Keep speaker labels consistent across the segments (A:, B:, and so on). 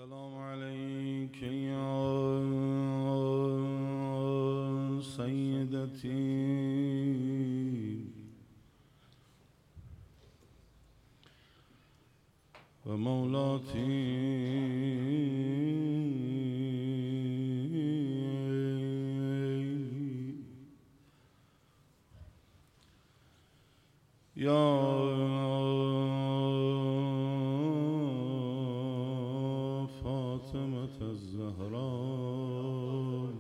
A: السلام عليك يا سيدتي ومولاتي يا فاطمة الزهراء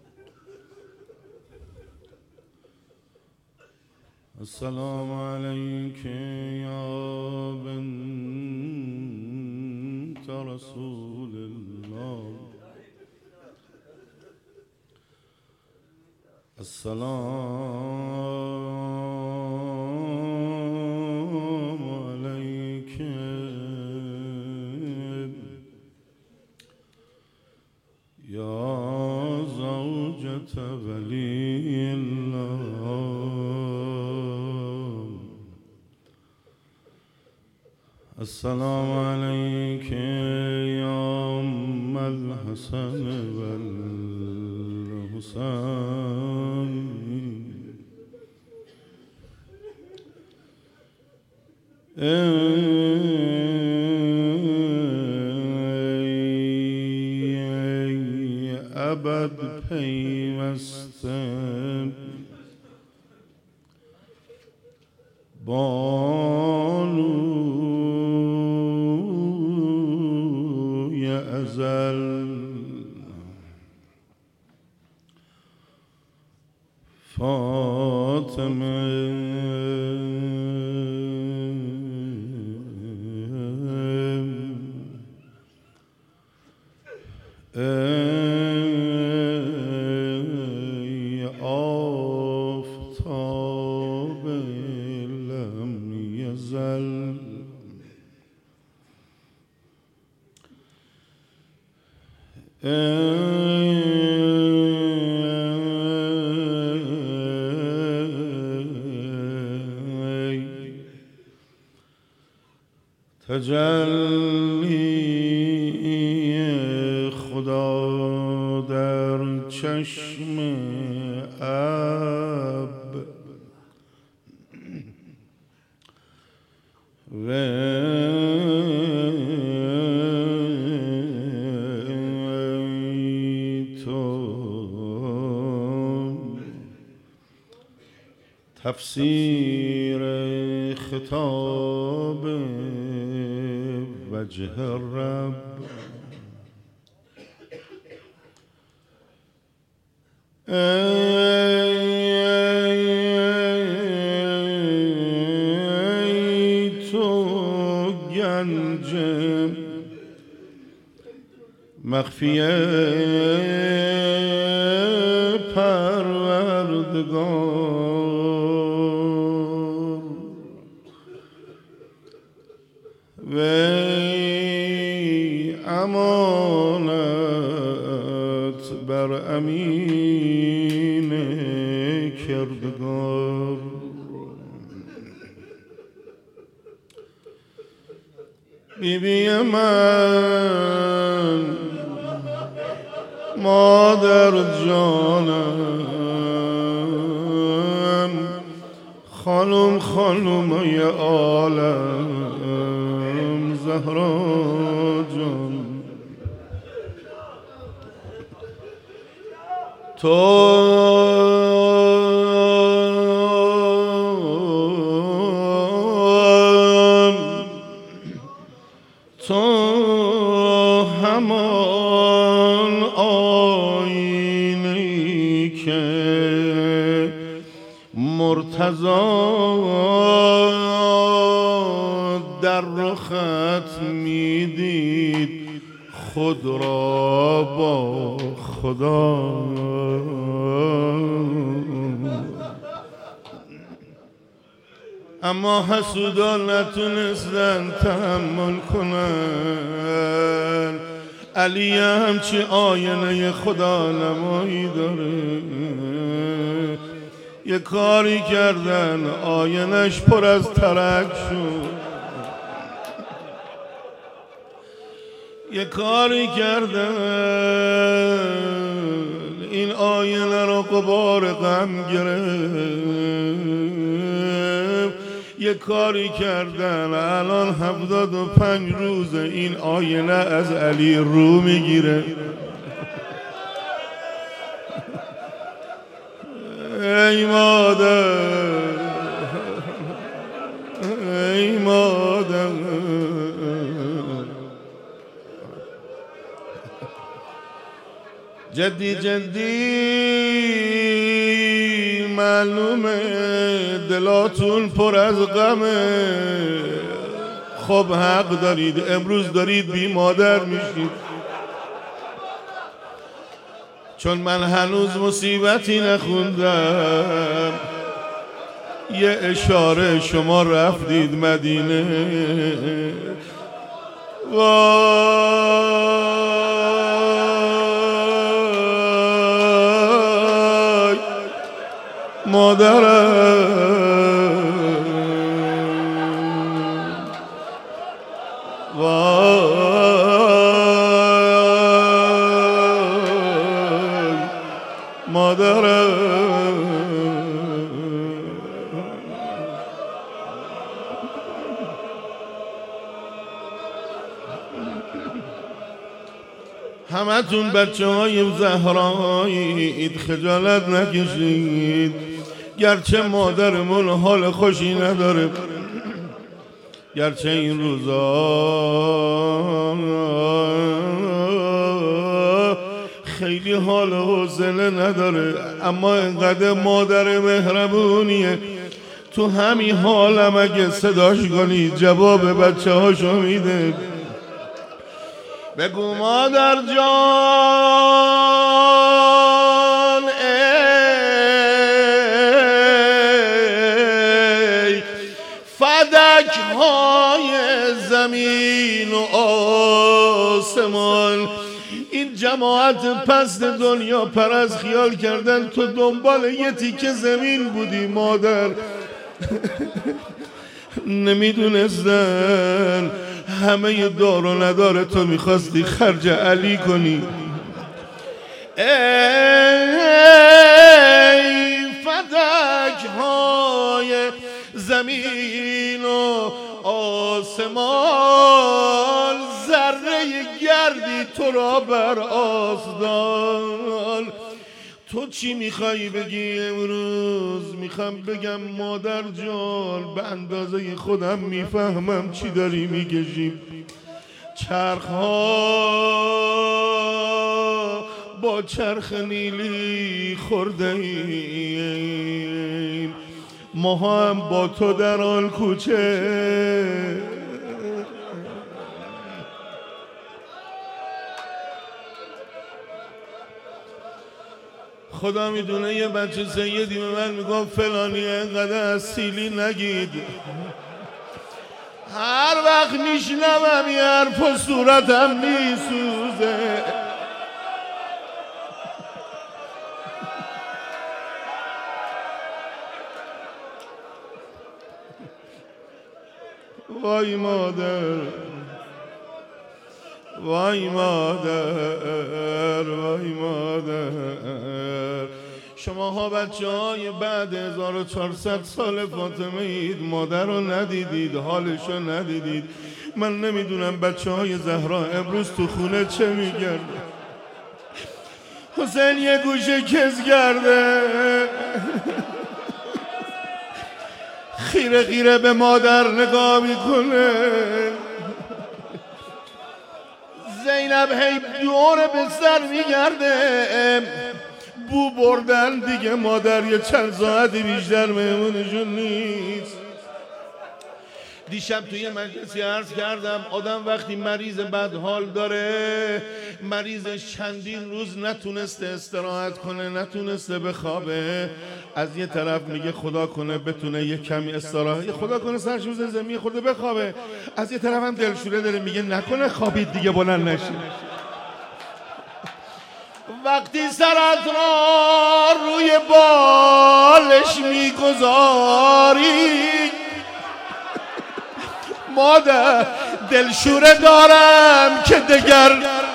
A: السلام عليك يا بنت رسول الله السلام عليك يا زوجة ولي الله السلام عليك يا أم الحسن والحسين ابد پیوسته بانوی ازل فاطمه ای آفتاب لم یزل تجلی خدا در چشم اب تو تفسیر خطاب وجه الرب ای تو گنج مخفی پروردگار وی امانت بر امین کردگار بیبی من مادر جانم خانم خانومای عالم زهرا جان تو همان آینه‌ای که مرتضی در رخت میدید خود را با خدا اما حسودان نتونستن تحمل کنن علی همچی آینه خدا نمایی داره یه کاری کردن آینش پر از ترک شد یه کاری کردن این آینه رو غبار غم گرفت. یه کاری کردن الان 75 روز این آینه از علی رو میگیره. ای مادر ای مادر جدی جدی معلومه دلاتون پر از غمه. خب حق دارید، امروز دارید بی مادر میشید، چون من هنوز مصیبتی نخوندم. یه اشاره شما رفتید مدینه، وای مادرم، وای مادرم. همتون بچه های زهرایید، خجالت نکشید، گرچه مادرمون حال خوشی نداره، گرچه این روزا خیلی حال و حوصله نداره، اما اینقدر مادر مهربونیه. تو همین حالم اگه صداش کنی جواب بچه هاشو میده. بگو مادر جان ای فدک های زمین و آسمان، این جماعت پست دنیا پرست خیال کردن تو دنبال یه تیکه زمین بودی مادر. نمیدونستن همه دار و ندار تو میخواستی خرج علی کنی. ای فدک های زمین و آسمان، ذره گردی تو را بر آسمان. تو چی میخوایی بگی امروز؟ میخوام بگم مادر جان به اندازه خودم میفهمم چی داری میگشی. چرخ ها با چرخ نیلی خورده ایم، ما هم با تو در آن کوچه. خدا میدونه یه بچه سیدی به من میگفت فلانی اینقدر از سیلی نگید. هر وقت میشنوم یه حرف و صورتم میسوزه. وای مادر وای مادر وای مادر. شماها بچه های بعد 1400 سال فاطمه اید، مادر رو ندیدید، حالش رو ندیدید. من نمیدونم بچه های زهرا امروز تو خونه چه میگرد. حسین یه گوشه کز کرده، خیره خیره به مادر نگاه میکنه. زینب هی دوره به سر میگرده، بو بردن دیگه مادر یه چند ساعتی بیشتر مهمونشون نیست. دیشب توی مجلسی عرض کردم آدم وقتی مریض بدحال داره، مریضش چندین روز نتونسته استراحت کنه، نتونسته بخوابه، از یه طرف میگه خدا کنه بتونه یه کمی استراحت، خدا کنه سرش بزنه زمین خورده بخوابه، از یه طرف هم دلشوره داره میگه نکنه خوابید دیگه بلند نشی. وقتی سرت را روی بالش میگذاری مادر دلشوره دارم که دگر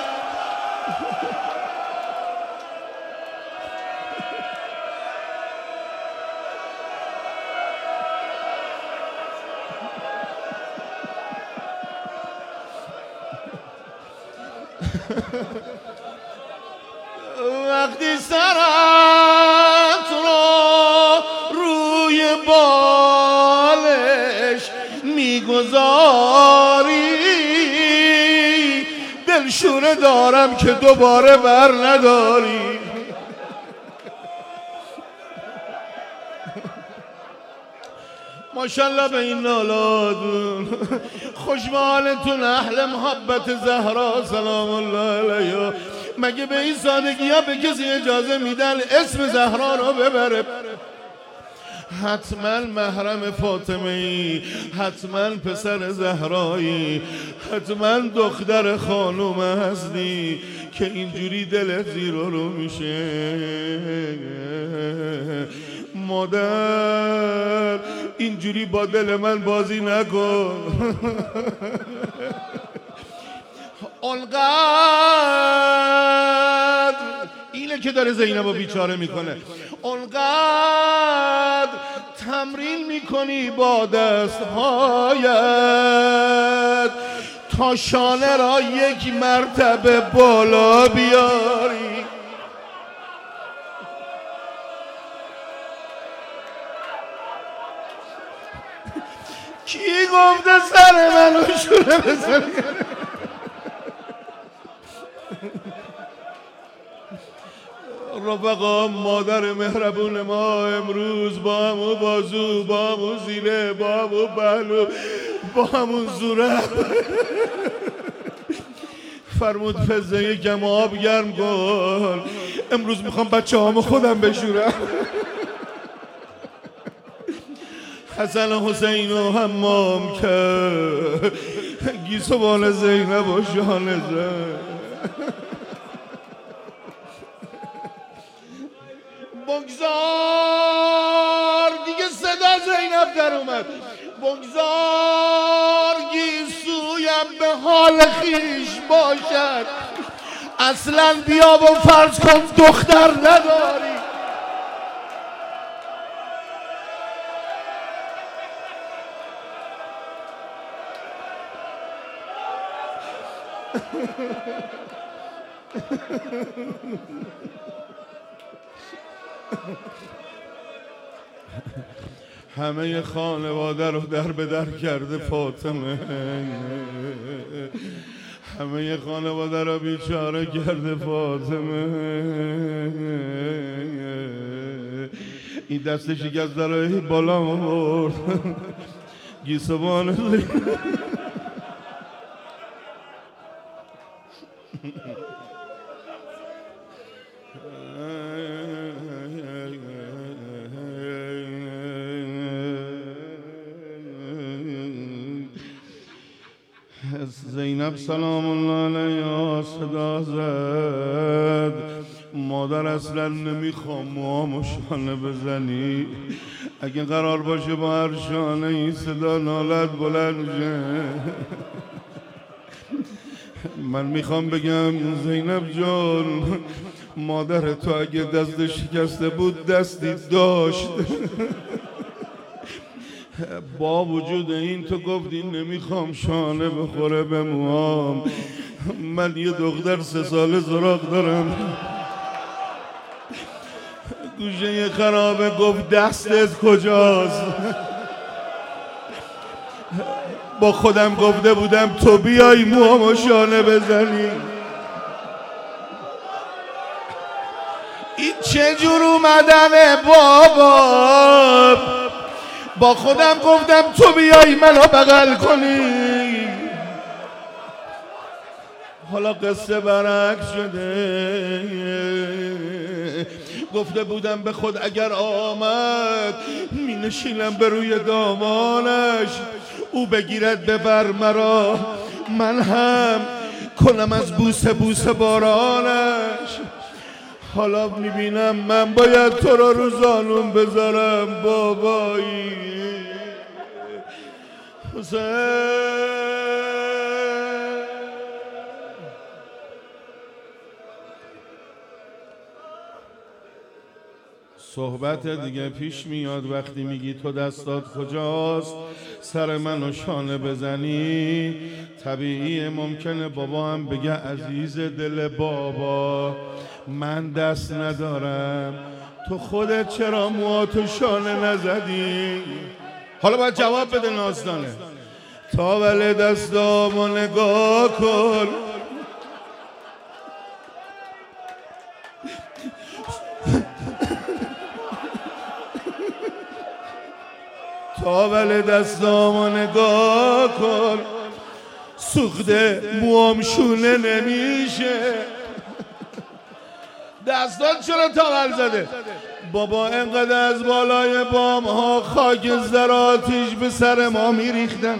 A: وقتی سرت رو روی بالش میگذاری دلشوره دارم که دوباره بر نداری. ماشاءالله به این نالادون خوشبالتون اهل محبت زهرا سلام الله علیها. مگه به این سادگی ها به کسی اجازه میدن اسم زهرا رو ببره؟ حتما محرم فاطمه ای، حتما پسر زهرایی، حتما دختر خانوم هستی که اینجوری دلت زیر رو میشه. مادر اینجوری با دل من بازی نکن. اونقدر اینه که داره زینبو بیچاره میکنه. اونقدر تمرین میکنی با دستهایت تا شانه را یک مرتبه بالا بیاری. کی گفته سر منو شوره بزنی؟ رفقا مادر مهربون ما امروز با همون بازو، با همون زیره، با همون پهلو، با همون صورت فرمود فضه یکم آب گرم کن، امروز میخوام بچه هامو خودم بشورم. حسن و حسین و حمام کرد گیسوان زینب و شانه زد. بگذار دیگه صدا زینب در اومد. بگذار گیسویم به حال خیش باشد، اصلا بیا و فرض کن دختر نداری. همه خانواده رو در به در کرده فاطمه، همه خانواده رو بیچاره کرده فاطمه. این دستش یک از درای بالا آورد گیسوان زینب سلام الله علیها صدا زد. مادر اصلا نمیخوام موامو شانه بزنی، اگه قرار باشه با هر شانه این صدا نالت بلند شه. من میخوام بگم زینب جان، مادر تو اگه دست شکسته بود دستی داشت. با وجود این تو گفتی نمیخوام شانه بخوره به موام. من یه دختر 3 ساله زراق دارم، گوشه خرابه گفت دستت کجاست؟ با خودم گفته بودم تو بیای موامو شانه بزنی. این چه جور اومدنه بابا؟ با خودم گفتم تو بیای منو بغل کنی. حالا قصه برعکس شده. گفته بودم به خود اگر آمد می نشینم به روی دامانش، او بگیرد ببر مرا، من هم کنم از بوسه بوسه بارانش. حالا میبینم من باید تو رو زانوم بذارم بابایی. حسین صحبت دیگه پیش میاد وقتی میگی تو دستات کجاست سر منو شانه بزنی. طبیعیه ممکنه بابا هم بگه عزیز دل بابا من دست ندارم، تو خودت چرا موهاتو شانه نزدی؟ حالا باید جواب بده نازدانه. تاول دستامو نگاه کن، تاول دستامو نگاه کن، سوخته موام شونه نمیشه. دستان چرا تاول زده؟ بابا انقدر از بالای بام ها خاکستر آتیش به سر ما میریختن،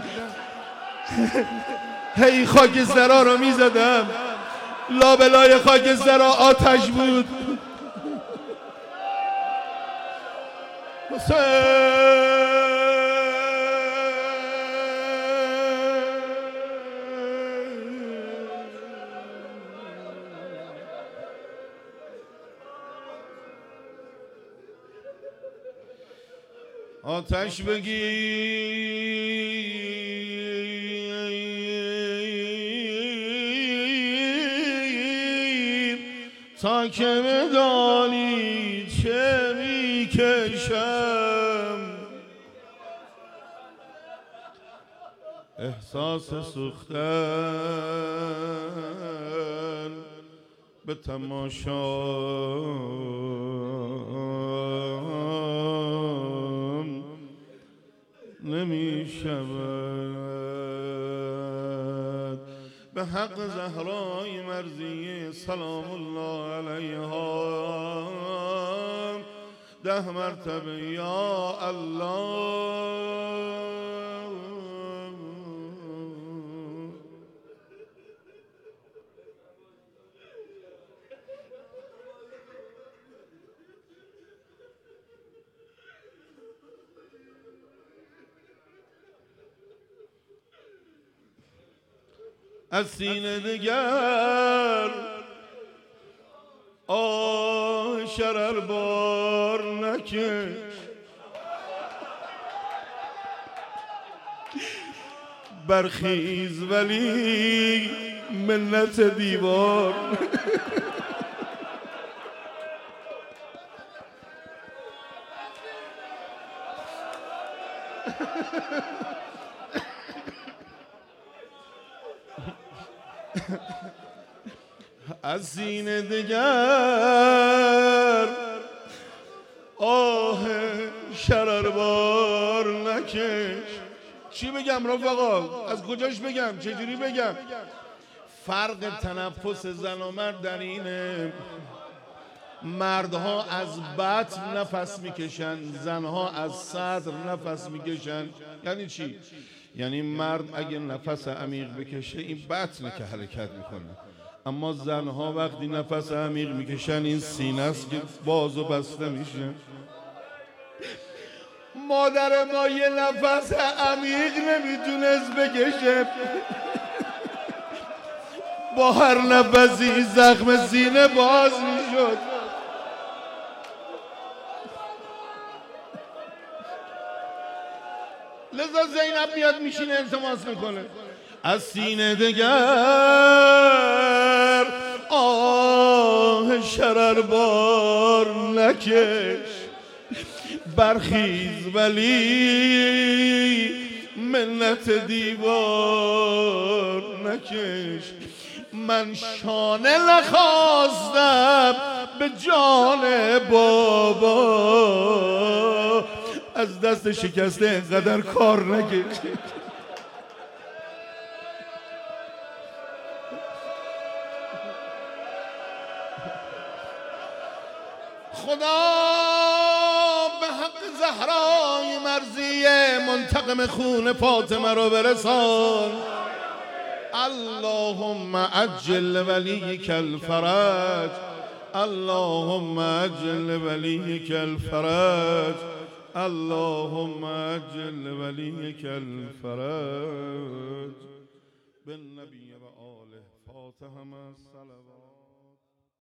A: هی خاکسترها رو میزدم، لابلای خاکسترها آتش بود. آتش بگیر تا که بدانی چه میکشم، احساس سوختن به تماشام نمی شود. به حق زهرای مرضیه سلام الله علیها 10 مرتبه یا الله. از سینه دگر آه شرر بار نکش، برخیز ولی منت دیوار از سینه دگر آه شرربار نکش. چی بگم رفقا؟ از کجاش بگم؟ چجوری بگم؟ فرق تنفس زن و مرد در اینه، مردها از بطن نفس میکشن، زنها از صدر نفس میکشن. یعنی چی؟ یعنی مرد اگه نفس عمیق بکشه این بطنه که حرکت میکنه، اما زنها وقتی نفس عمیق میکشن این سینه است که باز و بسته میشه. مادر ما یه نفس عمیق نمیتونست بکشه، با هر نفسی زخم سینه باز میشد. لذا زینب میاد میشینه التماس میکنه از سینه دگر آه شرر بار نکش، برخیز ولی منت دیوار نکش. من شانه نخواستم به جان بابا، از دست شکسته اینقدر کار نکش. خدا به حق زهرای مرضیه منتقم خون فاطمه رو برسان. اللهم عجل ولیک الفرج، اللهم عجل ولیک الفرج، اللهم عجل ولیک الفرج. بالنبی و آله فاتحه الصلوات.